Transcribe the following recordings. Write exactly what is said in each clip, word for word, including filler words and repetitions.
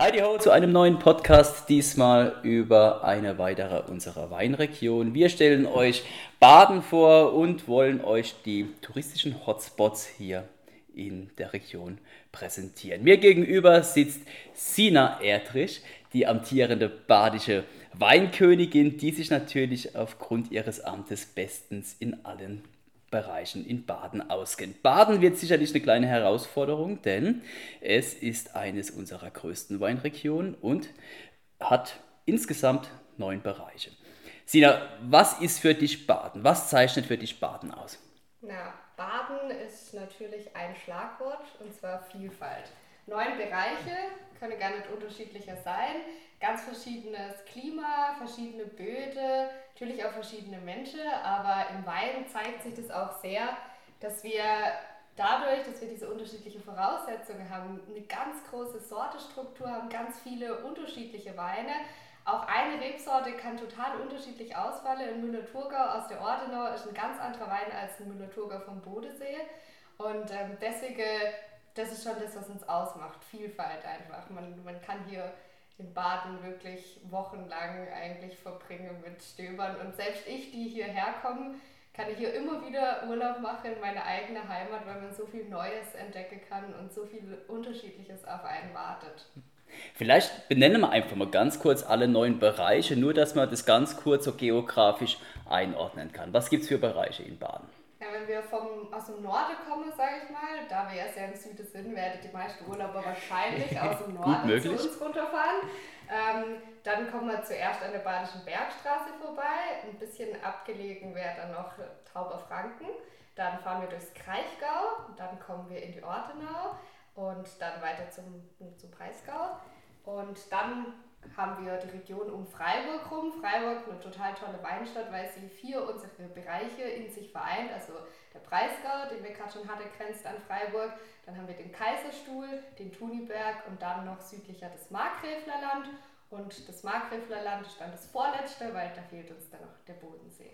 Heidi ho zu einem neuen Podcast, diesmal über eine weitere unserer Weinregion. Wir stellen euch Baden vor und wollen euch die touristischen Hotspots hier in der Region präsentieren. Mir gegenüber sitzt Sina Erdrich, die amtierende badische Weinkönigin, die sich natürlich aufgrund ihres Amtes bestens in allen Bereichen in Baden auskennt. Baden wird sicherlich eine kleine Herausforderung, denn es ist eines unserer größten Weinregionen und hat insgesamt neun Bereiche. Sina, was ist für dich Baden? Was zeichnet für dich Baden aus? Na, Baden ist natürlich ein Schlagwort, und zwar Vielfalt. Neun Bereiche, können gar nicht unterschiedlicher sein. Ganz verschiedenes Klima, verschiedene Böden, natürlich auch verschiedene Menschen, aber im Wein zeigt sich das auch sehr, dass wir dadurch, dass wir diese unterschiedlichen Voraussetzungen haben, eine ganz große Sortestruktur haben, ganz viele unterschiedliche Weine. Auch eine Rebsorte kann total unterschiedlich ausfallen. Ein Müller-Thurgau aus der Ortenau ist ein ganz anderer Wein als ein Müller-Thurgau vom Bodensee. Und ähm, deswegen, das ist schon das, was uns ausmacht. Vielfalt einfach. Man, man kann hier in Baden wirklich wochenlang eigentlich verbringen mit Stöbern. Und selbst ich, die hierher komme, kann ich hier immer wieder Urlaub machen in meine eigene Heimat, weil man so viel Neues entdecken kann und so viel Unterschiedliches auf einen wartet. Vielleicht benennen wir einfach mal ganz kurz alle neun Bereiche, nur dass man das ganz kurz so geografisch einordnen kann. Was gibt es für Bereiche in Baden? Ja, wenn wir vom, aus dem Norden kommen, sage ich mal, da wir jetzt ja im Süden sind, werden die meisten Urlauber wahrscheinlich aus dem Norden zu uns runterfahren. Ähm, dann kommen wir zuerst an der Badischen Bergstraße vorbei. Ein bisschen abgelegen wäre dann noch Tauberfranken. Dann fahren wir durchs Kraichgau, dann kommen wir in die Ortenau und dann weiter zum, zum Breisgau. Und dann haben wir die Region um Freiburg rum. Freiburg, eine total tolle Weinstadt, weil sie vier unserer Bereiche in sich vereint. Also der Breisgau, den wir gerade schon hatten, grenzt an Freiburg. Dann haben wir den Kaiserstuhl, den Thuniberg und dann noch südlicher das Markgräflerland. Und das Markgräflerland ist dann das vorletzte, weil da fehlt uns dann noch der Bodensee.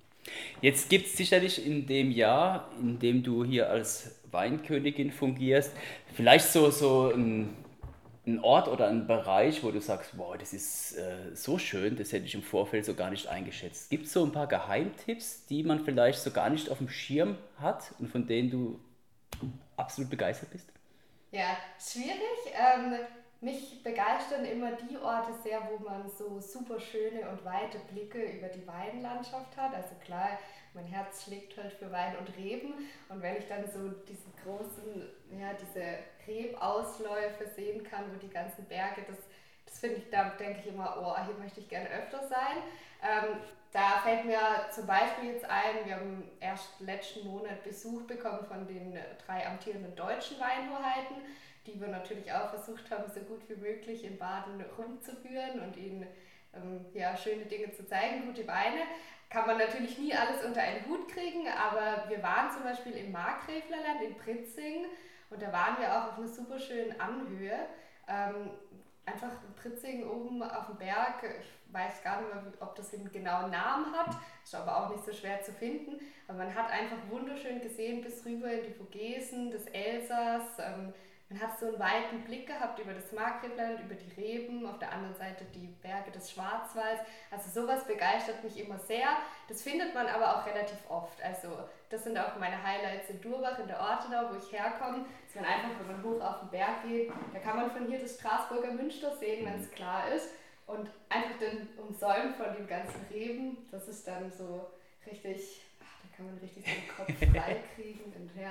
Jetzt gibt es sicherlich in dem Jahr, in dem du hier als Weinkönigin fungierst, vielleicht so, so ein ein Ort oder ein Bereich, wo du sagst, wow, das ist äh, so schön, das hätte ich im Vorfeld so gar nicht eingeschätzt. Gibt es so ein paar Geheimtipps, die man vielleicht so gar nicht auf dem Schirm hat und von denen du absolut begeistert bist? Ja, schwierig. Ähm, mich begeistern immer die Orte sehr, wo man so super schöne und weite Blicke über die Weinlandschaft hat. Also klar, mein Herz schlägt halt für Wein und Reben. Und wenn ich dann so diese großen, ja, diese Rebausläufe sehen kann, wo die ganzen Berge, das, das finde ich, da denke ich immer, oh, hier möchte ich gerne öfter sein. Ähm, da fällt mir zum Beispiel jetzt ein, wir haben erst letzten Monat Besuch bekommen von den drei amtierenden deutschen Weinhoheiten, die wir natürlich auch versucht haben, so gut wie möglich in Baden rumzuführen und ihnen ähm, ja, schöne Dinge zu zeigen, gute Weine. Kann man natürlich nie alles unter einen Hut kriegen, aber wir waren zum Beispiel im Markgräflerland in Pritzing und da waren wir auch auf einer super schönen Anhöhe. Ähm, einfach in Pritzing oben auf dem Berg, ich weiß gar nicht mehr, ob das einen genauen Namen hat, ist aber auch nicht so schwer zu finden, aber man hat einfach wunderschön gesehen bis rüber in die Vogesen, das Elsass. Ähm, Man hat so einen weiten Blick gehabt über das Markgräflerland, über die Reben, auf der anderen Seite die Berge des Schwarzwalds. Also sowas begeistert mich immer sehr. Das findet man aber auch relativ oft. Also das sind auch meine Highlights in Durbach, in der Ortenau, wo ich herkomme. Dass man einfach, wenn man hoch auf den Berg geht, da kann man von hier das Straßburger Münster sehen, wenn es klar ist. Und einfach dann umsäumt von den ganzen Reben, das ist dann so richtig... Kann man richtig so den Kopf frei kriegen. Und ja.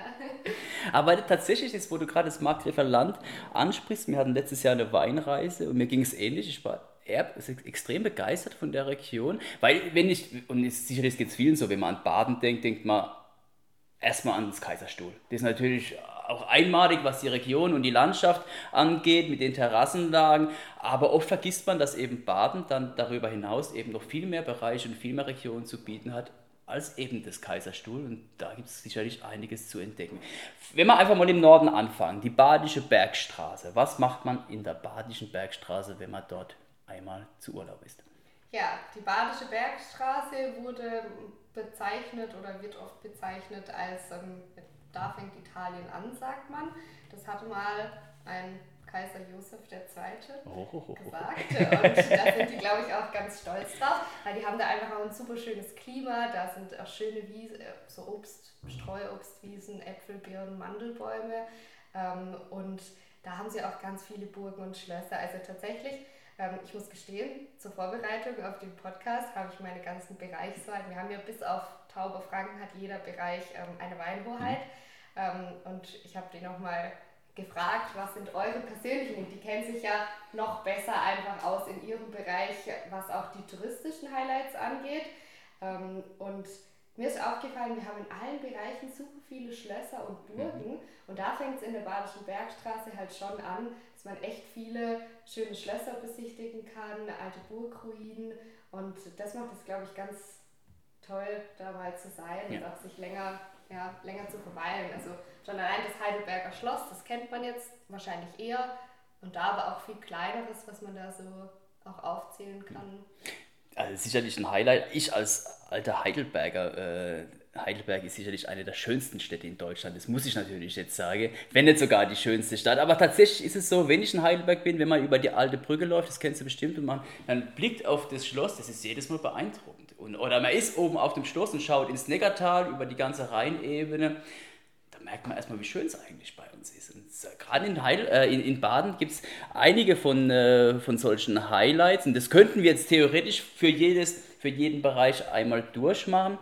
Aber tatsächlich ist, wo du gerade das Markgräflerland ansprichst, wir hatten letztes Jahr eine Weinreise und mir ging es ähnlich. Ich war eher extrem begeistert von der Region, weil wenn ich, und sicherlich geht es vielen so, wenn man an Baden denkt, denkt man erstmal an das Kaiserstuhl. Das ist natürlich auch einmalig, was die Region und die Landschaft angeht, mit den Terrassenlagen, aber oft vergisst man, dass eben Baden dann darüber hinaus eben noch viel mehr Bereiche und viel mehr Regionen zu bieten hat, als eben das Kaiserstuhl, und da gibt es sicherlich einiges zu entdecken. Wenn wir einfach mal im Norden anfangen, die Badische Bergstraße. Was macht man in der Badischen Bergstraße, wenn man dort einmal zu Urlaub ist? Ja, die Badische Bergstraße wurde bezeichnet oder wird oft bezeichnet als, ähm, da fängt Italien an, sagt man. Das hatte mal ein Kaiser Josef der Zweite Oh, oh, oh, oh. gesagt. Und da sind die, glaube ich, auch ganz stolz drauf, weil die haben da einfach auch ein super schönes Klima. Da sind auch schöne Wiesen, so Obst, Streuobstwiesen, Äpfel, Birnen, Mandelbäume. Ähm, und da haben sie auch ganz viele Burgen und Schlösser. Also tatsächlich, ähm, ich muss gestehen, zur Vorbereitung auf den Podcast habe ich meine ganzen Bereichsweine. Wir haben ja bis auf Tauberfranken hat jeder Bereich ähm, eine Weinhoheit. Mhm. Ähm, und ich habe die nochmal gefragt, was sind eure persönlichen, die kennen sich ja noch besser einfach aus in ihrem Bereich, was auch die touristischen Highlights angeht. Ähm, und mir ist aufgefallen, wir haben in allen Bereichen super viele Schlösser und Burgen. Mhm. Und da fängt es in der Badischen Bergstraße halt schon an, dass man echt viele schöne Schlösser besichtigen kann, alte Burgruinen. Und das macht es, glaube ich, ganz toll, da mal zu sein ja. und auch sich länger, ja, länger zu verweilen. Also schon allein das Heidelberger Schloss, das kennt man jetzt wahrscheinlich eher. Und da aber auch viel Kleineres, was man da so auch aufzählen kann. Also sicherlich ein Highlight. Ich als alter Heidelberger, äh, Heidelberg ist sicherlich eine der schönsten Städte in Deutschland. Das muss ich natürlich jetzt sagen, wenn nicht sogar die schönste Stadt. Aber tatsächlich ist es so, wenn ich in Heidelberg bin, wenn man über die alte Brücke läuft, das kennst du bestimmt, und man dann blickt auf das Schloss, das ist jedes Mal beeindruckend. Und, oder man ist oben auf dem Schloss und schaut ins Neckartal über die ganze Rheinebene. Da merkt man erstmal, wie schön es eigentlich bei uns ist. Und gerade in, Heidel, äh, in, in Baden gibt es einige von, äh, von solchen Highlights. Und das könnten wir jetzt theoretisch für, jedes, für jeden Bereich einmal durchmachen.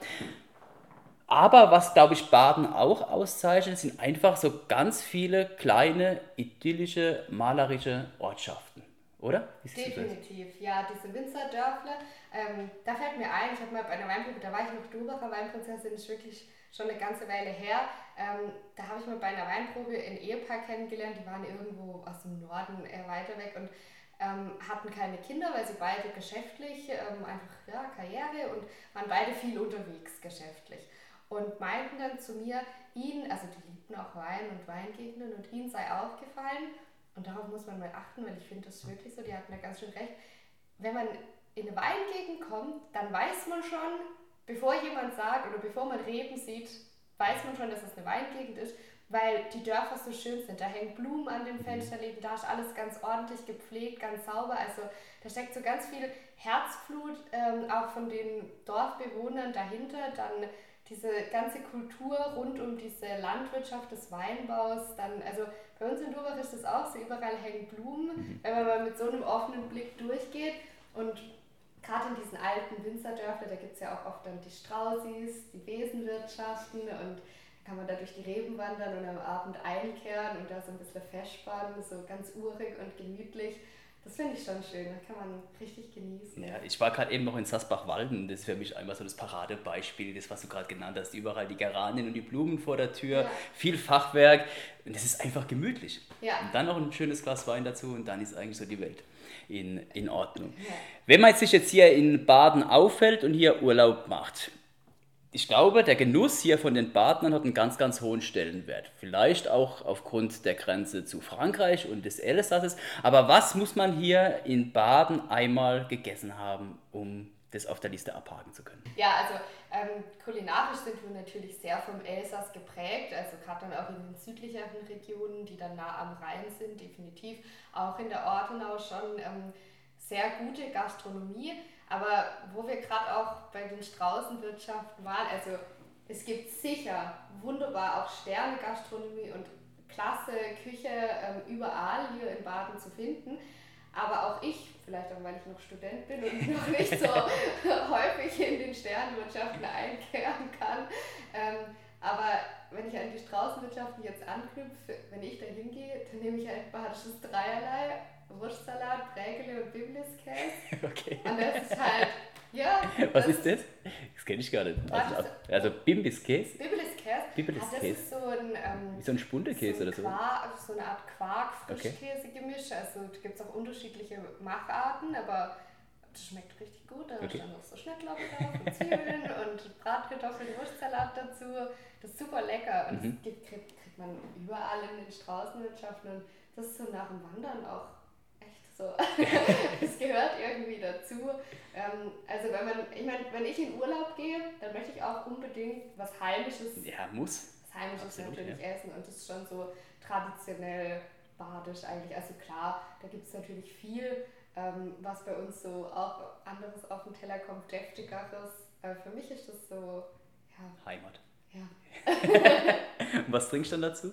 Aber was, glaube ich, Baden auch auszeichnet, sind einfach so ganz viele kleine, idyllische, malerische Ortschaften. Oder? Definitiv, ja, diese Winzerdörfler. Ähm, da fällt mir ein, ich habe mal bei einer Weinprobe, da war ich noch Durbacher Weinprinzessin, ist wirklich schon eine ganze Weile her. Ähm, da habe ich mal bei einer Weinprobe ein Ehepaar kennengelernt, die waren irgendwo aus dem Norden eher weiter weg und ähm, hatten keine Kinder, weil sie beide geschäftlich, ähm, einfach ja, Karriere und waren beide viel unterwegs geschäftlich. Und meinten dann zu mir, ihnen, also die liebten auch Wein und Weingegenden und ihnen sei aufgefallen, und darauf muss man mal achten, weil ich finde das wirklich so, die hatten da ganz schön recht, wenn man in eine Weingegend kommt, dann weiß man schon, bevor jemand sagt oder bevor man Reben sieht, weiß man schon, dass es eine Weingegend ist, weil die Dörfer so schön sind. Da hängen Blumen an den Fensterläden, da ist alles ganz ordentlich gepflegt, ganz sauber. Also da steckt so ganz viel Herzblut ähm, auch von den Dorfbewohnern dahinter. Dann diese ganze Kultur rund um diese Landwirtschaft des Weinbaus. Dann, also bei uns in Durbach ist das auch so, überall hängen Blumen, wenn man mal mit so einem offenen Blick durchgeht. Und gerade in diesen alten Winzerdörfern, da gibt es ja auch oft dann die Straußis, die Besenwirtschaften, und da kann man da durch die Reben wandern und am Abend einkehren und da so ein bisschen festspannen, so ganz urig und gemütlich. Das finde ich schon schön, da kann man richtig genießen. Ja, ich war gerade eben noch in Sassbach-Walden, das ist für mich einfach so das Paradebeispiel, das, was du gerade genannt hast. Überall die Geranien und die Blumen vor der Tür, ja. Viel Fachwerk, und das ist einfach gemütlich. Ja. Und dann noch ein schönes Glas Wein dazu und dann ist eigentlich so die Welt in, in Ordnung. Ja. Wenn man sich jetzt hier in Baden auffällt und hier Urlaub macht, ich glaube, der Genuss hier von den Badnern hat einen ganz, ganz hohen Stellenwert. Vielleicht auch aufgrund der Grenze zu Frankreich und des Elsasses. Aber was muss man hier in Baden einmal gegessen haben, um das auf der Liste abhaken zu können? Ja, also ähm, kulinarisch sind wir natürlich sehr vom Elsass geprägt. Also gerade dann auch in den südlicheren Regionen, die dann nah am Rhein sind, definitiv. Auch in der Ortenau schon ähm, sehr gute Gastronomie. Aber wo wir gerade auch bei den Straußenwirtschaften waren, also es gibt sicher wunderbar auch Sterne-Gastronomie und klasse Küche ähm, überall hier in Baden zu finden. Aber auch ich, vielleicht auch weil ich noch Student bin und noch nicht so häufig in den Sternenwirtschaften einkehren kann, ähm, aber wenn ich an die Straußenwirtschaften jetzt anknüpfe, wenn ich da hingehe, dann nehme ich ein badisches Dreierlei, Wurstsalat, Prägele und Bibliskäse. Okay. Und das ist halt, ja. Was ist das? Das kenne ich gar nicht. Also, also Bimbiskäse? Bibliskäse. Bibliskäse. Das ist so ein... Ähm, Wie so ein Spundekäse so ein oder so? Quark, so eine Art Quark-Frischkäse-Gemisch. Okay. Also da gibt es auch unterschiedliche Macharten, aber das schmeckt richtig gut. Da okay. ist dann noch so Schnittlauch drauf und Zwiebeln und Bratkartoffeln, Wurstsalat dazu. Das ist super lecker und mhm. das kriegt, kriegt man überall in den Straußenwirtschaften. Und das ist so nach dem Wandern auch so. Es gehört irgendwie dazu. Ähm, also wenn man, ich meine, wenn ich in Urlaub gehe, dann möchte ich auch unbedingt was Heimisches. Ja, muss. Was Heimisches Absolut, natürlich ja. essen, und das ist schon so traditionell badisch eigentlich. Also klar, da gibt es natürlich viel, ähm, was bei uns so auch anderes auf den Teller kommt, deftigeres. Äh, für mich ist das so, ja. Heimat. Ja. Und was trinkst du dann dazu?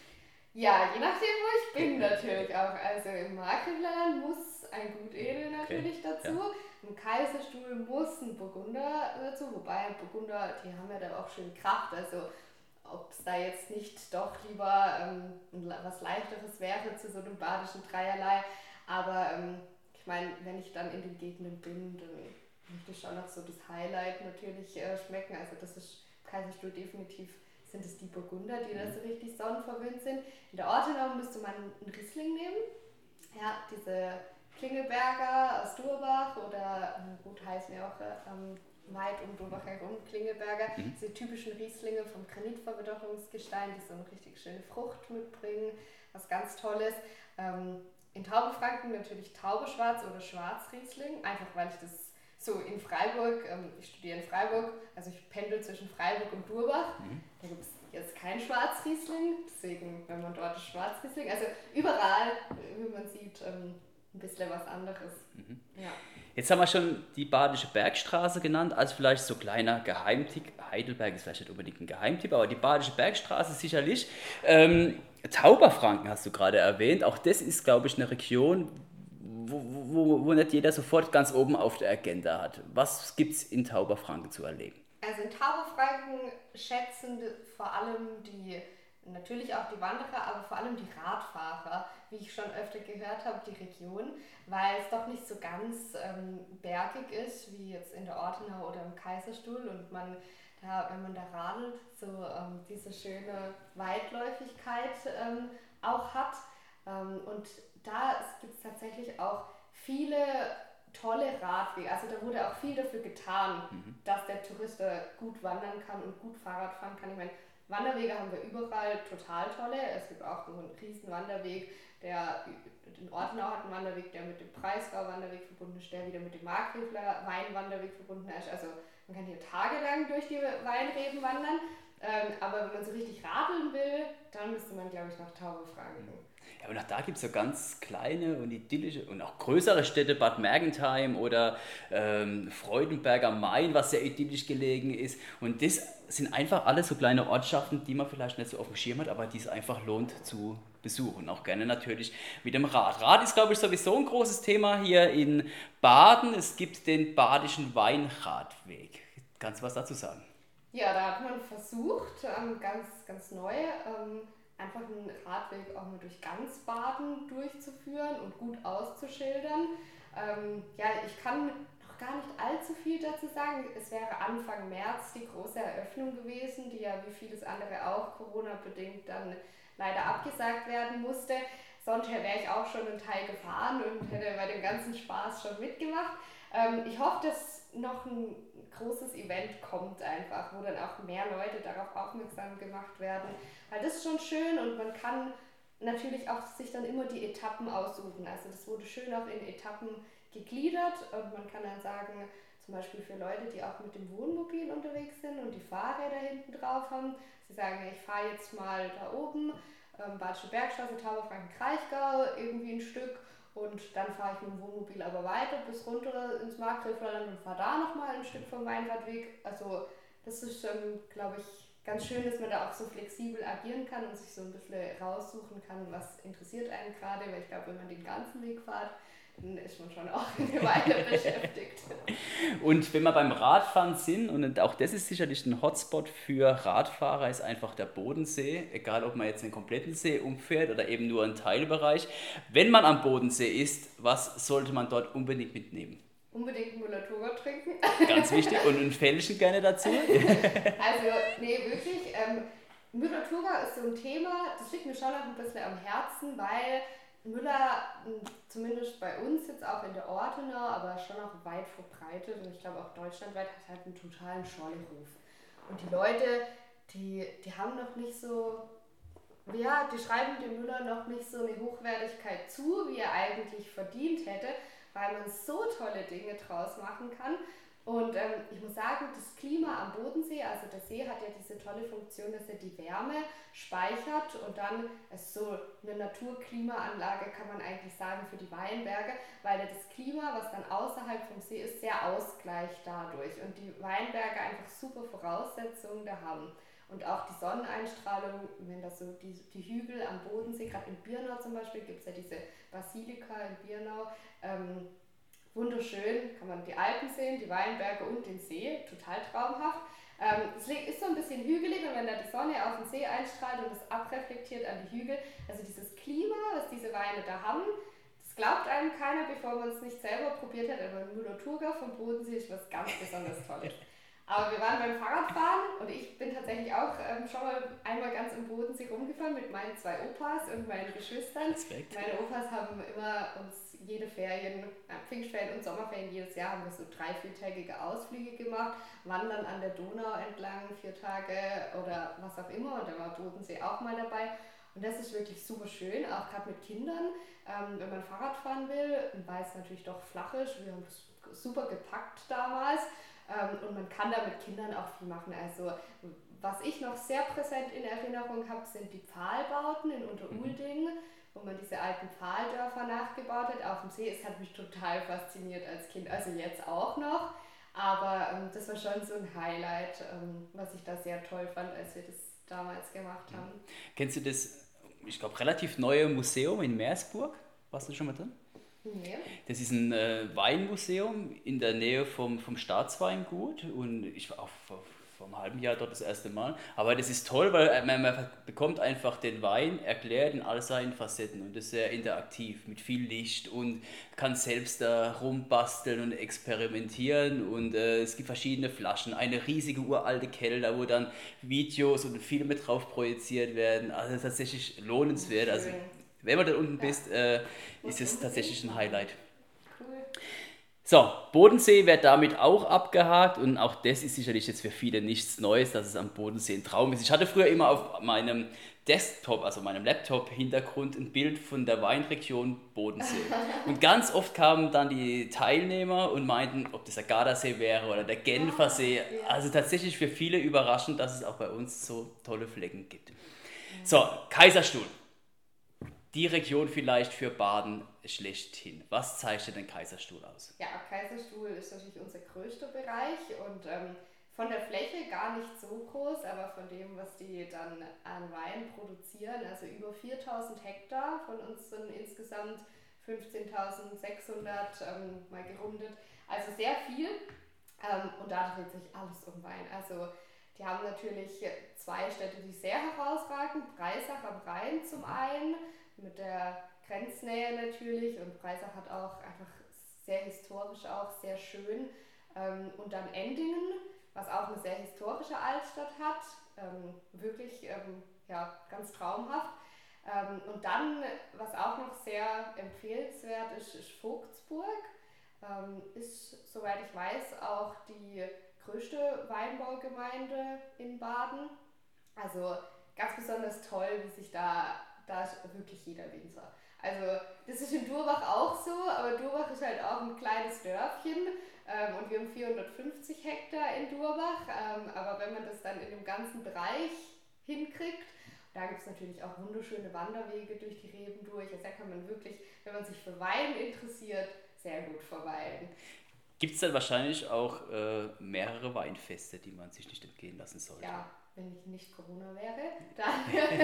Ja, je nachdem, wo ich bin natürlich auch. Also im Markgräflerland muss ein Gutedel natürlich okay. dazu. Ja. Im Kaiserstuhl muss ein Burgunder dazu, wobei Burgunder, die haben ja dann auch schön Kraft. Also ob es da jetzt nicht doch lieber ähm, was Leichteres wäre zu so einem badischen Dreierlei. Aber ähm, ich meine, wenn ich dann in den Gegenden bin, dann möchte ich schon noch so das Highlight natürlich äh, schmecken. Also das ist Kaiserstuhl definitiv, sind es die Burgunder, die da so richtig sonnenverwöhnt sind. In der Ortenau müsste man einen Riesling nehmen. Ja, diese Klingelberger aus Durbach oder äh, gut heißen ja auch ähm, weit um Durbach herum Klingelberger. Mhm. Diese typischen Rieslinge vom Granitverwitterungsgestein, die so eine richtig schöne Frucht mitbringen, was ganz Tolles. Ähm, in Taubefranken natürlich Taubeschwarz oder Schwarzriesling, einfach weil ich das so in Freiburg, ähm, ich studiere in Freiburg, also ich pendel zwischen Freiburg und Durbach, mhm. da gibt es jetzt kein Schwarzriesling, deswegen, wenn man dort ist Schwarzriesling, also überall, wie man sieht, ähm, ein bisschen was anderes. Mhm. Ja. Jetzt haben wir schon die Badische Bergstraße genannt, als vielleicht so kleiner Geheimtipp. Heidelberg ist vielleicht nicht unbedingt ein Geheimtipp, aber die Badische Bergstraße sicherlich. Ähm, Tauberfranken hast du gerade erwähnt, auch das ist, glaube ich, eine Region, wo, wo, wo nicht jeder sofort ganz oben auf der Agenda hat. Was gibt es in Tauberfranken zu erleben? Also in Tauberfranken schätzen vor allem die, natürlich auch die Wanderer, aber vor allem die Radfahrer, wie ich schon öfter gehört habe, die Region, weil es doch nicht so ganz ähm, bergig ist, wie jetzt in der Ortenau oder im Kaiserstuhl und man da, wenn man da radelt, so ähm, diese schöne Weitläufigkeit ähm, auch hat. Ähm, und da gibt es tatsächlich auch viele tolle Radwege. Also da wurde auch viel dafür getan, mhm. dass der Tourist da gut wandern kann und gut Fahrrad fahren kann. Ich meine, Wanderwege haben wir überall total tolle. Es gibt auch so einen riesen Wanderweg, der in Ortenau hat einen Wanderweg, der mit dem Breisgau-Wanderweg verbunden ist, der wieder mit dem Markgräfler Weinwanderweg verbunden ist. Also man kann hier tagelang durch die Weinreben wandern. Ähm, aber wenn man so richtig radeln will, dann müsste man, glaube ich, nach Tauberfranken. Ja, und auch da gibt es so ganz kleine und idyllische und auch größere Städte, Bad Mergentheim oder ähm, Freudenberg am Main, was sehr idyllisch gelegen ist. Und das sind einfach alles so kleine Ortschaften, die man vielleicht nicht so auf dem Schirm hat, aber die es einfach lohnt zu besuchen. Auch gerne natürlich mit dem Rad. Rad ist, glaube ich, sowieso ein großes Thema hier in Baden. Es gibt den Badischen Weinradweg. Kannst du was dazu sagen? Ja, da hat man versucht, ähm, ganz, ganz neu, ähm, einfach einen Radweg auch mal durch ganz Baden durchzuführen und gut auszuschildern. Ähm, ja, ich kann noch gar nicht allzu viel dazu sagen. Es wäre Anfang März die große Eröffnung gewesen, die ja wie vieles andere auch Corona-bedingt dann leider abgesagt werden musste. Sonst wäre ich auch schon einen Teil gefahren und hätte bei dem ganzen Spaß schon mitgemacht. Ähm, ich hoffe, dass noch ein großes Event kommt einfach, wo dann auch mehr Leute darauf aufmerksam gemacht werden. Weil das ist schon schön und man kann natürlich auch sich dann immer die Etappen aussuchen. Also das wurde schön auch in Etappen gegliedert und man kann dann sagen, zum Beispiel für Leute, die auch mit dem Wohnmobil unterwegs sind und die Fahrräder hinten drauf haben, sie sagen, ich fahre jetzt mal da oben, ähm, Badische Bergstraße, Tauberfranken-Kraichgau, irgendwie ein Stück und dann fahre ich mit dem Wohnmobil aber weiter bis runter ins Markgräflerland und fahre da nochmal ein Stück vom Weinradweg. Also das ist, ähm, glaube ich, ganz schön, dass man da auch so flexibel agieren kann und sich so ein bisschen raussuchen kann, was interessiert einen gerade, weil ich glaube, wenn man den ganzen Weg fährt, dann ist man schon auch eine Weile beschäftigt. Und wenn wir beim Radfahren sind, und auch das ist sicherlich ein Hotspot für Radfahrer, ist einfach der Bodensee, egal ob man jetzt den kompletten See umfährt oder eben nur einen Teilbereich. Wenn man am Bodensee ist, was sollte man dort unbedingt mitnehmen? Unbedingt Müller-Thurgau trinken. Ganz wichtig. Und ein Fällchen gerne dazu. Also, nee, wirklich. Ähm, Müller-Thurgau ist so ein Thema, das liegt mir schon noch ein bisschen am Herzen, weil Müller, zumindest bei uns jetzt auch in der Ortenau, aber schon auch weit verbreitet und ich glaube auch deutschlandweit, hat halt einen totalen Schorle-Ruf. Und die Leute, die, die haben noch nicht so, ja, die schreiben dem Müller noch nicht so eine Hochwertigkeit zu, wie er eigentlich verdient hätte, weil man so tolle Dinge draus machen kann. Und ähm, ich muss sagen, das Klima am Bodensee, also der See hat ja diese tolle Funktion, dass er die Wärme speichert und dann ist so eine Naturklimaanlage, kann man eigentlich sagen, für die Weinberge, weil er das Klima, was dann außerhalb vom See ist, sehr ausgleicht dadurch und die Weinberge einfach super Voraussetzungen da haben. Und auch die Sonneneinstrahlung, wenn das so die, die Hügel am Bodensee, gerade in Birnau zum Beispiel, gibt es ja diese Basilika in Birnau, ähm, wunderschön, kann man die Alpen sehen, die Weinberge und den See, total traumhaft. Ähm, es ist so ein bisschen hügelig und wenn da die Sonne auf den See einstrahlt und das abreflektiert an die Hügel, also dieses Klima, was diese Weine da haben, das glaubt einem keiner, bevor man es nicht selber probiert hat, aber Müller-Thurgau vom Bodensee ist was ganz besonders Tolles. Aber wir waren beim Fahrradfahren und ich bin tatsächlich auch ähm, schon mal einmal ganz im Bodensee rumgefahren mit meinen zwei Opas und meinen Geschwistern. Respekt. Meine Opas haben immer uns jede Ferien, äh, Pfingstferien und Sommerferien jedes Jahr haben wir so drei, viertägige Ausflüge gemacht, wandern an der Donau entlang, vier Tage oder was auch immer und da war Bodensee auch mal dabei. Und das ist wirklich super schön, auch gerade mit Kindern, ähm, wenn man Fahrrad fahren will, weil es natürlich doch flach ist. Wir haben es super gepackt damals. Und man kann da mit Kindern auch viel machen. Also was ich noch sehr präsent in Erinnerung habe, sind die Pfahlbauten in Unterulding, wo man diese alten Pfahldörfer nachgebaut hat auf dem See. Es hat mich total fasziniert als Kind, also jetzt auch noch. Aber ähm, das war schon so ein Highlight, ähm, was ich da sehr toll fand, als wir das damals gemacht haben. Kennst du das, ich glaube, relativ neue Museum in Meersburg? Warst du schon mal drin? Nee. Das ist ein äh, Weinmuseum in der Nähe vom, vom Staatsweingut und ich war auch vor, vor einem halben Jahr dort das erste Mal. Aber das ist toll, weil man, man bekommt einfach den Wein erklärt in all seinen Facetten und das ist sehr interaktiv mit viel Licht und kann selbst da rumbasteln und experimentieren und äh, es gibt verschiedene Flaschen, eine riesige uralte Keller, wo dann Videos und Filme drauf projiziert werden. Also tatsächlich lohnenswert. Also, wenn man da unten ja. bist, äh, ist es tatsächlich ein Highlight. Cool. So, Bodensee wird damit auch abgehakt und auch das ist sicherlich jetzt für viele nichts Neues, dass es am Bodensee ein Traum ist. Ich hatte früher immer auf meinem Desktop, also meinem Laptop-Hintergrund ein Bild von der Weinregion Bodensee. Und ganz oft kamen dann die Teilnehmer und meinten, ob das der Gardasee wäre oder der Genfersee. Also tatsächlich für viele überraschend, dass es auch bei uns so tolle Flecken gibt. So, Kaiserstuhl. Die Region vielleicht für Baden schlechthin. Was zeichnet den Kaiserstuhl aus? Ja, Kaiserstuhl ist natürlich unser größter Bereich und ähm, von der Fläche gar nicht so groß, aber von dem, was die dann an Wein produzieren, also über viertausend Hektar von unseren insgesamt fünfzehntausendsechshundert ähm, mal gerundet, also sehr viel ähm, und da dreht sich alles um Wein. Also die haben natürlich zwei Städte, die sehr herausragen, Breisach am Rhein zum einen, mit der Grenznähe natürlich und Breisach hat auch einfach sehr historisch auch, sehr schön. Ähm, und dann Endingen, was auch eine sehr historische Altstadt hat, ähm, wirklich ähm, ja, ganz traumhaft. Ähm, und dann, was auch noch sehr empfehlenswert ist, ist Vogtsburg. Ähm, ist, soweit ich weiß, auch die größte Weinbaugemeinde in Baden. Also ganz besonders toll, wie sich da Da ist wirklich jeder Winzer. Also das ist in Durbach auch so, aber Durbach ist halt auch ein kleines Dörfchen ähm, und wir haben vierhundertfünfzig Hektar in Durbach, ähm, aber wenn man das dann in dem ganzen Bereich hinkriegt, da gibt es natürlich auch wunderschöne Wanderwege durch die Reben durch, also da kann man wirklich, wenn man sich für Wein interessiert, sehr gut verweilen. Gibt es dann wahrscheinlich auch äh, mehrere Weinfeste, die man sich nicht entgehen lassen sollte? Ja, wenn ich nicht Corona wäre, dann...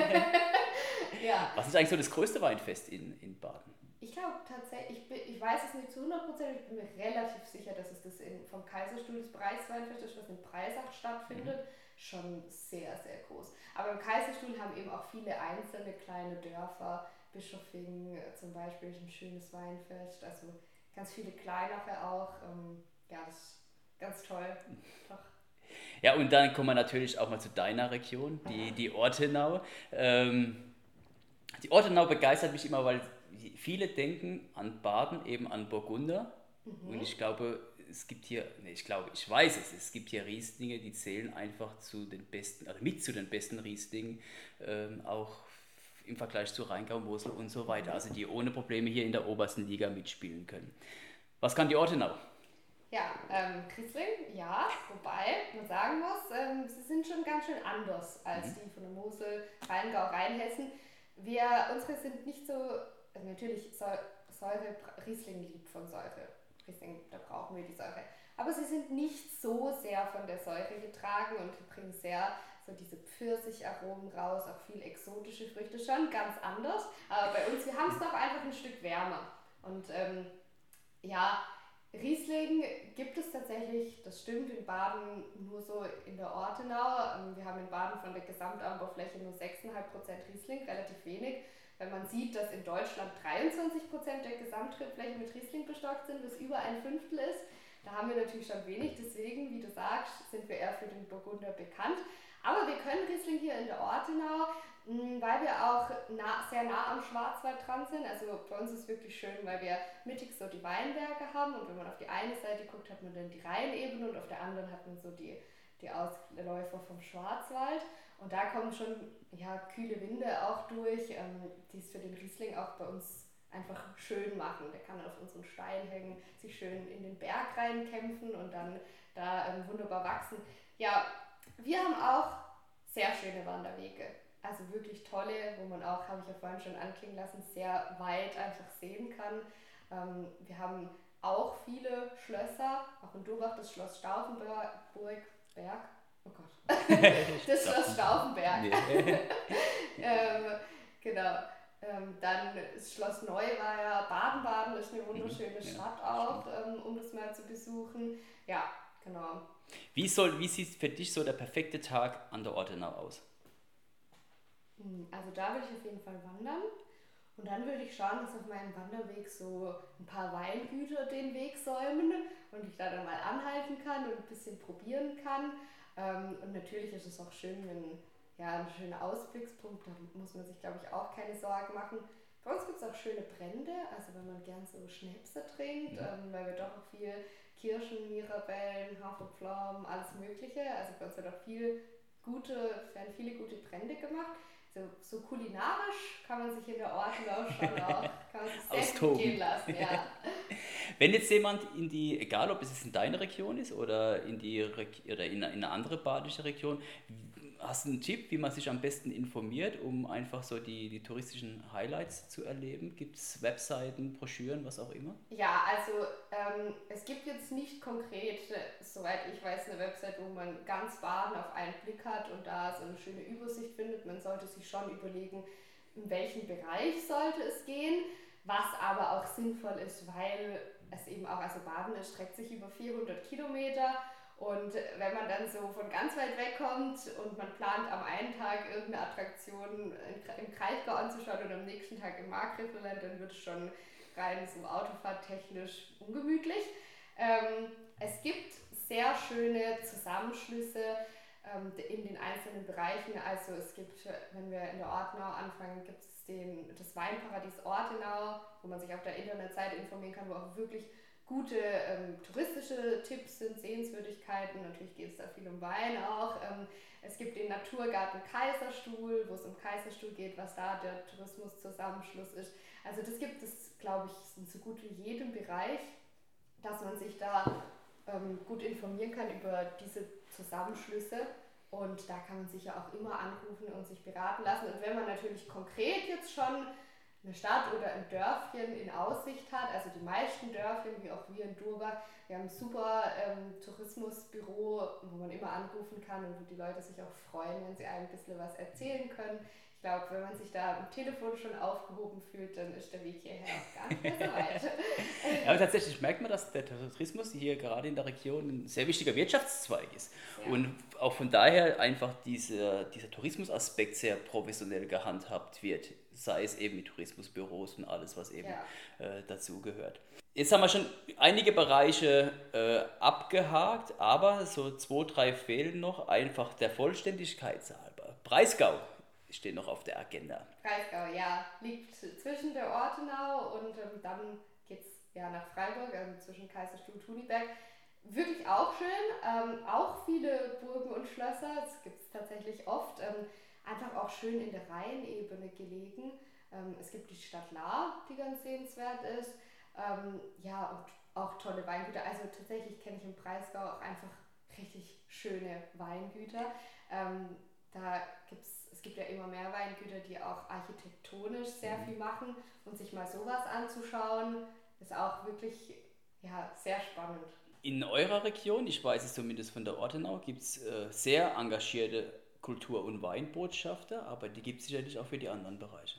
ja. Was ist eigentlich so das größte Weinfest in, in Baden? Ich glaube tatsächlich, ich, bin, ich weiß es nicht zu hundert Prozent, ich bin mir relativ sicher, dass es das in, vom Kaiserstuhl des Preisweinfest ist, was in Breisach stattfindet, mhm. schon sehr, sehr groß. Aber im Kaiserstuhl haben eben auch viele einzelne kleine Dörfer, Bischofing zum Beispiel ist ein schönes Weinfest, also ganz viele kleinere auch. Ähm, ja, das ist ganz toll. Doch. Ja, und dann kommen wir natürlich auch mal zu deiner Region, die, die Ortenau. Ähm, die Ortenau begeistert mich immer, weil viele denken an Baden, eben an Burgunder. Mhm. Und ich glaube, es gibt hier, nee, ich glaube, ich weiß es, es gibt hier Rieslinge, die zählen einfach zu den besten, also mit zu den besten Rieslingen, ähm, auch im Vergleich zu Rheingau, Mosel und so weiter. Also die ohne Probleme hier in der obersten Liga mitspielen können. Was kann die Ortenau? Ja, ähm, Riesling, ja, wobei man sagen muss, ähm, sie sind schon ganz schön anders als Mhm. die von der Mosel, Rheingau, Rheinhessen. Wir, unsere sind nicht so, also natürlich Säu- Säure, Riesling liebt von Säure. Riesling, da brauchen wir die Säure. Aber sie sind nicht so sehr von der Säure getragen und bringen sehr so diese Pfirsicharomen raus, auch viel exotische Früchte, schon ganz anders. Aber bei uns, wir haben es doch einfach ein Stück wärmer. Und ähm, ja, Riesling gibt es tatsächlich, das stimmt, in Baden nur so in der Ortenau. Ähm, Wir haben in Baden von der Gesamtanbaufläche nur sechs Komma fünf Prozent Riesling, relativ wenig. Wenn man sieht, dass in Deutschland dreiundzwanzig Prozent der Gesamtrebfläche mit Riesling bestockt sind, was über ein Fünftel ist, da haben wir natürlich schon wenig. Deswegen, wie du sagst, sind wir eher für den Burgunder bekannt. Aber wir können Riesling hier in der Ortenau, mh, weil wir auch nah, sehr nah am Schwarzwald dran sind. Also bei uns ist es wirklich schön, weil wir mittig so die Weinberge haben und wenn man auf die eine Seite guckt, hat man dann die Rheinebene und auf der anderen hat man so die, die Ausläufer vom Schwarzwald. Und da kommen schon ja, kühle Winde auch durch, ähm, die es für den Riesling auch bei uns einfach schön machen. Der kann auf unseren Stein hängen, sich schön in den Berg reinkämpfen und dann da ähm, wunderbar wachsen. Ja, wir haben auch sehr schöne Wanderwege. Also wirklich tolle, wo man auch, habe ich ja vorhin schon anklingen lassen, sehr weit einfach sehen kann. Ähm, wir haben auch viele Schlösser, auch in Durbach das Schloss Stauffenberg, Berg, oh Gott, das Schloss Stauffenberg. Nee. ähm, genau. Ähm, dann das Schloss Neuweier, Baden-Baden ist eine Mhm. wunderschöne Ja, Stadt auch, stimmt. ähm, um das mal zu besuchen. Ja, genau. Wie, soll, wie sieht für dich so der perfekte Tag an der Ortenau aus? Hm, Also da würde ich auf jeden Fall wandern. Und dann würde ich schauen, dass auf meinem Wanderweg so ein paar Weingüter den Weg säumen und ich da dann mal anhalten kann und ein bisschen probieren kann. Ähm, und natürlich ist es auch schön, wenn ja, ein schöner Ausblickspunkt, da muss man sich, glaube ich, auch keine Sorgen machen. Bei uns gibt es auch schöne Brände, also wenn man gern so Schnäpse trinkt, Mhm. ähm, weil wir doch auch viel Kirschen, Mirabellen, Haferpflaumen, alles Mögliche. Also bei uns wird auch viel gute, werden viele gute Brände gemacht. So, so kulinarisch kann man sich in der Ortenau schon auch, kann man sich sehr gut Austoben. gehen lassen, ja. Wenn jetzt jemand in die, egal ob es jetzt in deine Region ist oder in die Reg- oder in eine, in eine andere badische Region, hast du einen Tipp, wie man sich am besten informiert, um einfach so die, die touristischen Highlights zu erleben? Gibt es Webseiten, Broschüren, was auch immer? Ja, also ähm, es gibt jetzt nicht konkret, äh, soweit ich weiß, eine Website, wo man ganz Baden auf einen Blick hat und da so eine schöne Übersicht findet. Man sollte sich schon überlegen, in welchen Bereich sollte es gehen, was aber auch sinnvoll ist, weil es eben auch, also Baden erstreckt sich über vierhundert Kilometer und wenn man dann so von ganz weit weg kommt und man plant am einen Tag irgendeine Attraktion im Kraichgau anzuschauen und am nächsten Tag im Markgräflerland, dann wird es schon rein so autofahrttechnisch ungemütlich. Ähm, es gibt sehr schöne Zusammenschlüsse ähm, in den einzelnen Bereichen. Also es gibt, wenn wir in der Ortenau anfangen, gibt es den, das Weinparadies Ortenau, wo man sich auf der Internetseite informieren kann, wo auch wirklich gute ähm, touristische Tipps sind, Sehenswürdigkeiten. Natürlich geht es da viel um Wein auch. Ähm, es gibt den Naturgarten Kaiserstuhl, wo es um Kaiserstuhl geht, was da der Tourismuszusammenschluss ist. Also das gibt es, glaube ich, in so gut wie jedem Bereich, dass man sich da ähm, gut informieren kann über diese Zusammenschlüsse. Und da kann man sich ja auch immer anrufen und sich beraten lassen. Und wenn man natürlich konkret jetzt schon eine Stadt oder ein Dörfchen in Aussicht hat, also die meisten Dörfchen, wie auch wir in Durbach, wir haben ein super ähm, Tourismusbüro, wo man immer anrufen kann und wo die Leute sich auch freuen, wenn sie einem ein bisschen was erzählen können. Ich glaube, wenn man sich da am Telefon schon aufgehoben fühlt, dann ist der Weg hierher auch gar nicht mehr so weit. Ja, aber tatsächlich merkt man, dass der Tourismus hier gerade in der Region ein sehr wichtiger Wirtschaftszweig ist. Ja, Und auch von daher einfach dieser, dieser Tourismusaspekt sehr professionell gehandhabt wird. Sei es eben mit Tourismusbüros und alles, was eben ja. äh, dazugehört. Jetzt haben wir schon einige Bereiche äh, abgehakt, aber so zwei, drei fehlen noch, einfach der Vollständigkeit halber. Breisgau steht noch auf der Agenda. Breisgau, ja, liegt zwischen der Ortenau und ähm, dann geht es ja nach Freiburg, ähm, zwischen Kaiserstuhl und Tuniberg. Wirklich auch schön, ähm, auch viele Burgen und Schlösser, das gibt es tatsächlich oft, ähm, einfach auch schön in der Rheinebene gelegen. Ähm, es gibt die Stadt Lahr, die ganz sehenswert ist. Ähm, ja, und auch tolle Weingüter. Also tatsächlich kenne ich im Breisgau auch einfach richtig schöne Weingüter. Ähm, da gibt's, es gibt ja immer mehr Weingüter, die auch architektonisch sehr viel machen, und sich mal sowas anzuschauen, ist auch wirklich ja, sehr spannend. In eurer Region, ich weiß es zumindest von der Ortenau, gibt es äh, sehr engagierte Kultur- und Weinbotschafter, aber die gibt es sicherlich auch für die anderen Bereiche.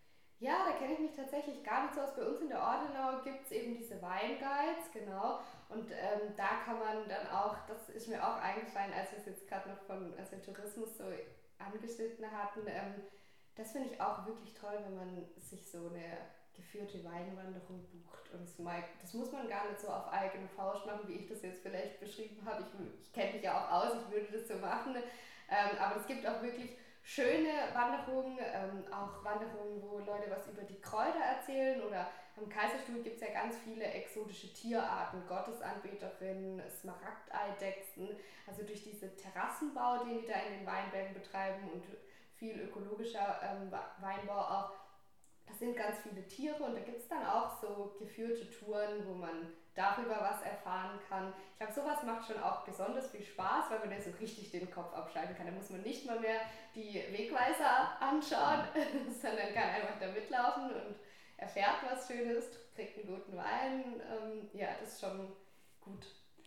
Ja, da kenne ich mich tatsächlich gar nicht so aus. Bei uns in der Ortenau gibt es eben diese Weinguides, genau. Und ähm, da kann man dann auch, das ist mir auch eingefallen, als wir es jetzt gerade noch von als wir Tourismus so angeschnitten hatten, ähm, das finde ich auch wirklich toll, wenn man sich so eine geführte Weinwanderung bucht. Und das, mal, das muss man gar nicht so auf eigene Faust machen, wie ich das jetzt vielleicht beschrieben habe. Ich, ich kenne mich ja auch aus, ich würde das so machen. Ähm, aber es gibt auch wirklich schöne Wanderungen, ähm, auch Wanderungen, wo Leute was über die Kräuter erzählen, oder am Kaiserstuhl gibt es ja ganz viele exotische Tierarten, Gottesanbeterinnen, Smaragdeidechsen, also durch diesen Terrassenbau, den die da in den Weinbergen betreiben, und viel ökologischer ähm, Weinbau auch. Das sind ganz viele Tiere, und da gibt es dann auch so geführte Touren, wo man darüber was erfahren kann. Ich glaube, sowas macht schon auch besonders viel Spaß, weil man ja so richtig den Kopf abschalten kann. Da muss man nicht mal mehr die Wegweiser anschauen, sondern kann einfach da mitlaufen und erfährt was Schönes, kriegt einen guten Wein. Ähm, ja, das ist schon gut.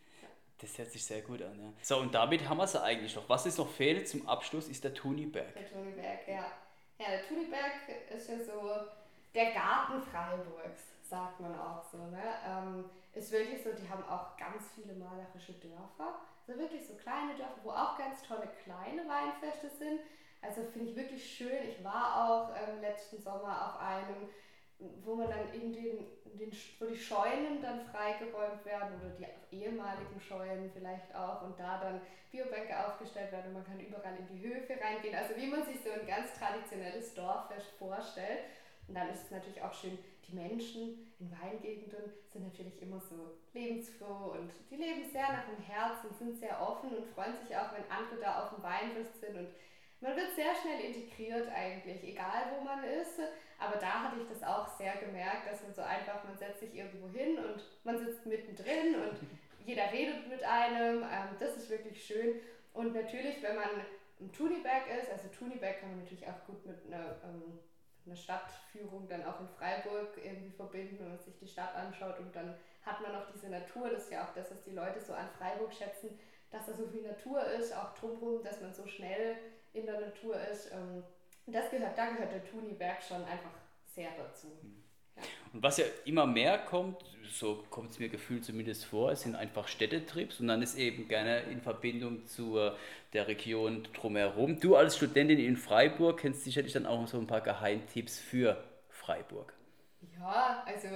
Das hört sich sehr gut an, ja. So, und damit haben wir es eigentlich noch. Was ist noch fehlt zum Abschluss, ist der Thuniberg. Der Thuniberg, ja. Ja, der Thuniberg ist ja so der Garten Freiburgs, sagt man auch so. Ne? Ähm, ist wirklich so, die haben auch ganz viele malerische Dörfer. Also wirklich so kleine Dörfer, wo auch ganz tolle kleine Weinfeste sind. Also finde ich wirklich schön. Ich war auch ähm, letzten Sommer auf einem, wo man dann in den, in den, wo die Scheunen dann freigeräumt werden, oder die ehemaligen Scheunen vielleicht auch, und da dann Biobänke aufgestellt werden, und man kann überall in die Höfe reingehen. Also wie man sich so ein ganz traditionelles Dorffest vorstellt. Und dann ist es natürlich auch schön, die Menschen in Weingegenden sind natürlich immer so lebensfroh, und die leben sehr nach dem Herzen, sind sehr offen und freuen sich auch, wenn andere da auf dem Weinfest sind, und man wird sehr schnell integriert eigentlich, egal wo man ist. Aber da hatte ich das auch sehr gemerkt, dass man so einfach, man setzt sich irgendwo hin und man sitzt mittendrin und jeder redet mit einem. Ähm, das ist wirklich schön. Und natürlich, wenn man im Thuniberg ist, also Thuniberg kann man natürlich auch gut mit einer, ähm, einer Stadtführung dann auch in Freiburg irgendwie verbinden, wenn man sich die Stadt anschaut, und dann hat man noch diese Natur. Das ist ja auch das, was die Leute so an Freiburg schätzen, dass da so viel Natur ist, auch drumherum, dass man so schnell in der Natur ist. Ähm, das gehört, da gehört der Thuniberg schon einfach sehr dazu. Ja. Und was ja immer mehr kommt, so kommt es mir gefühlt zumindest vor, es sind einfach Städtetrips, und dann ist eben gerne in Verbindung zu der Region drumherum. Du als Studentin in Freiburg kennst sicherlich dann auch so ein paar Geheimtipps für Freiburg. Ja, also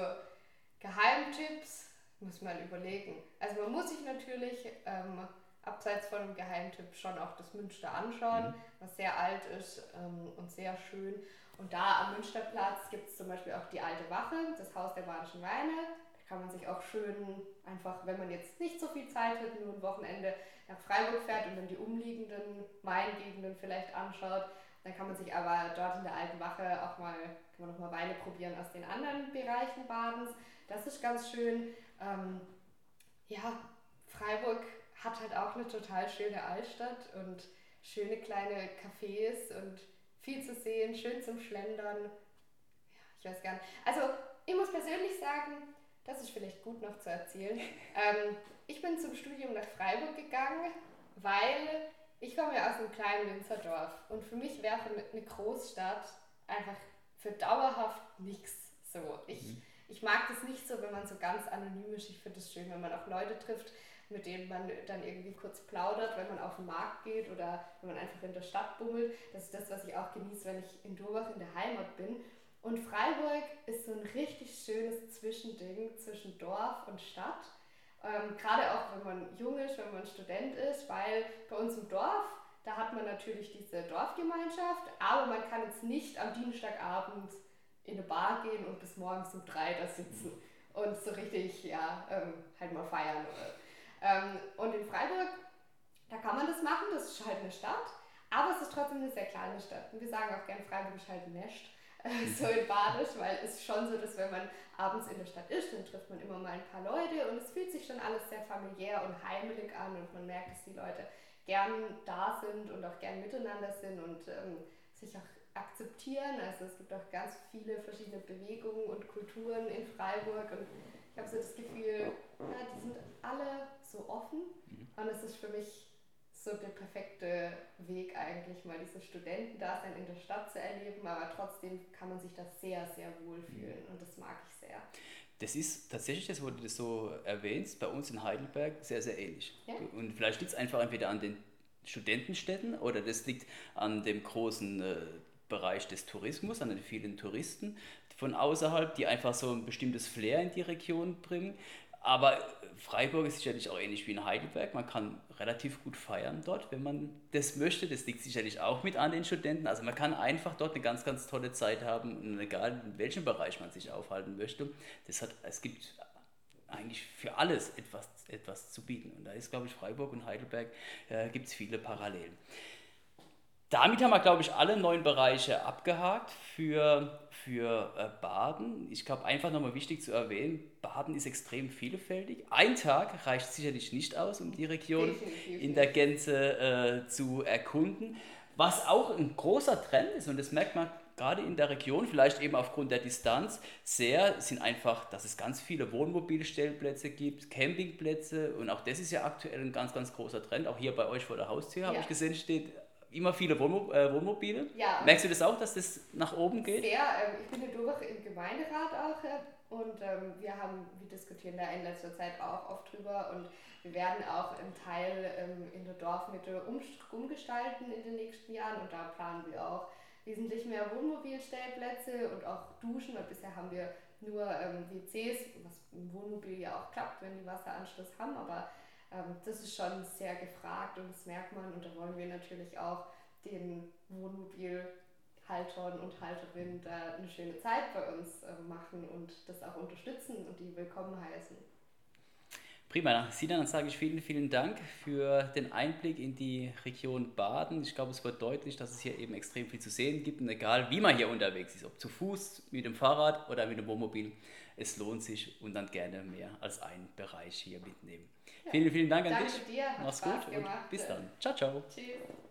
Geheimtipps muss man überlegen. Also man muss sich natürlich ähm, abseits von einem Geheimtipp schon auch das Münster anschauen, mhm. was sehr alt ist ähm, und sehr schön. Und da am Münsterplatz gibt es zum Beispiel auch die Alte Wache, das Haus der Badischen Weine. Da kann man sich auch schön einfach, wenn man jetzt nicht so viel Zeit hat, nur ein Wochenende nach Freiburg fährt und dann die umliegenden Weingegenden vielleicht anschaut, dann kann man sich aber dort in der Alten Wache auch mal, kann man noch mal Weine probieren aus den anderen Bereichen Badens. Das ist ganz schön. Ähm, ja, Freiburg hat halt auch eine total schöne Altstadt und schöne kleine Cafés und viel zu sehen, schön zum Schlendern. Ja, ich weiß gar nicht. Also, ich muss persönlich sagen, das ist vielleicht gut noch zu erzählen. Ähm, ich bin zum Studium nach Freiburg gegangen, weil ich komme ja aus einem kleinen Winzerdorf, und für mich wäre eine Großstadt einfach für dauerhaft nichts so. Ich, mhm. ich mag das nicht so, wenn man so ganz anonym ist. Ich finde es schön, wenn man auch Leute trifft, mit denen man dann irgendwie kurz plaudert, wenn man auf den Markt geht oder wenn man einfach in der Stadt bummelt. Das ist das, was ich auch genieße, wenn ich in Durbach in der Heimat bin. Und Freiburg ist so ein richtig schönes Zwischending zwischen Dorf und Stadt. Ähm, gerade auch, wenn man jung ist, wenn man Student ist, weil bei uns im Dorf, da hat man natürlich diese Dorfgemeinschaft, aber man kann jetzt nicht am Dienstagabend in eine Bar gehen und bis morgens um drei da sitzen und so richtig, ja, ähm, halt mal feiern. Oder. Ähm, und in Freiburg, da kann man das machen, das ist halt eine Stadt, aber es ist trotzdem eine sehr kleine Stadt. Und wir sagen auch gerne, Freiburg ist halt ein Nest. so in Badisch, weil es ist schon so, dass wenn man abends in der Stadt ist, dann trifft man immer mal ein paar Leute und es fühlt sich schon alles sehr familiär und heimelig an und man merkt, dass die Leute gern da sind und auch gern miteinander sind und ähm, sich auch akzeptieren. Also es gibt auch ganz viele verschiedene Bewegungen und Kulturen in Freiburg und ich habe so das Gefühl, ja, die sind alle so offen und es ist für mich so der perfekte Weg eigentlich, mal dieses Studentendasein in der Stadt zu erleben, aber trotzdem kann man sich da sehr, sehr wohl fühlen und das mag ich sehr. Das ist tatsächlich, das, wo du das so erwähnst, bei uns in Heidelberg sehr, sehr ähnlich. Ja. Und vielleicht liegt es einfach entweder an den Studentenstädten oder das liegt an dem großen äh, Bereich des Tourismus, an den vielen Touristen von außerhalb, die einfach so ein bestimmtes Flair in die Region bringen. Aber Freiburg ist sicherlich auch ähnlich wie in Heidelberg. Man kann relativ gut feiern dort, wenn man das möchte. Das liegt sicherlich auch mit an den Studenten. Also man kann einfach dort eine ganz, ganz tolle Zeit haben, und egal in welchem Bereich man sich aufhalten möchte. Das hat, es gibt eigentlich für alles etwas, etwas zu bieten. Und da ist, glaube ich, Freiburg und Heidelberg, äh, gibt es viele Parallelen. Damit haben wir, glaube ich, alle neun Bereiche abgehakt für, für äh, Baden. Ich glaube, einfach nochmal wichtig zu erwähnen, Baden ist extrem vielfältig. Ein Tag reicht sicherlich nicht aus, um die Region Definitiv in der Gänze äh, zu erkunden. Was auch ein großer Trend ist, und das merkt man gerade in der Region, vielleicht eben aufgrund der Distanz, sehr, sind einfach, dass es ganz viele Wohnmobilstellplätze gibt, Campingplätze, und auch das ist ja aktuell ein ganz, ganz großer Trend. Auch hier bei euch vor der Haustür, habe Ja. ich gesehen, steht immer viele Wohnmo äh, Wohnmobile. Ja. Merkst du das auch, dass das nach oben geht? Sehr, ähm, ich bin in Durach im Gemeinderat auch äh, und ähm, wir haben, wir diskutieren da in letzter Zeit auch oft drüber und wir werden auch einen Teil ähm, in der Dorfmitte um, umgestalten in den nächsten Jahren und da planen wir auch wesentlich mehr Wohnmobilstellplätze und auch Duschen, weil bisher haben wir nur ähm, W Cs, was im Wohnmobil ja auch klappt, wenn die Wasseranschluss haben, aber ähm, das ist schon sehr gefragt und das merkt man und da wollen wir natürlich auch den Wohnmobilhaltern und Halterinnen da eine schöne Zeit bei uns äh, machen und das auch unterstützen und die willkommen heißen. Prima, Sinan, dann sage ich vielen, vielen Dank für den Einblick in die Region Baden. Ich glaube, es wird deutlich, dass es hier eben extrem viel zu sehen gibt und egal wie man hier unterwegs ist, ob zu Fuß, mit dem Fahrrad oder mit dem Wohnmobil, es lohnt sich und dann gerne mehr als einen Bereich hier mitnehmen. Ja. Vielen, vielen Dank an Danke dich. Dir, hat Mach's Spaß gut gemacht. Und bis dann. Ciao, ciao. Tschüss.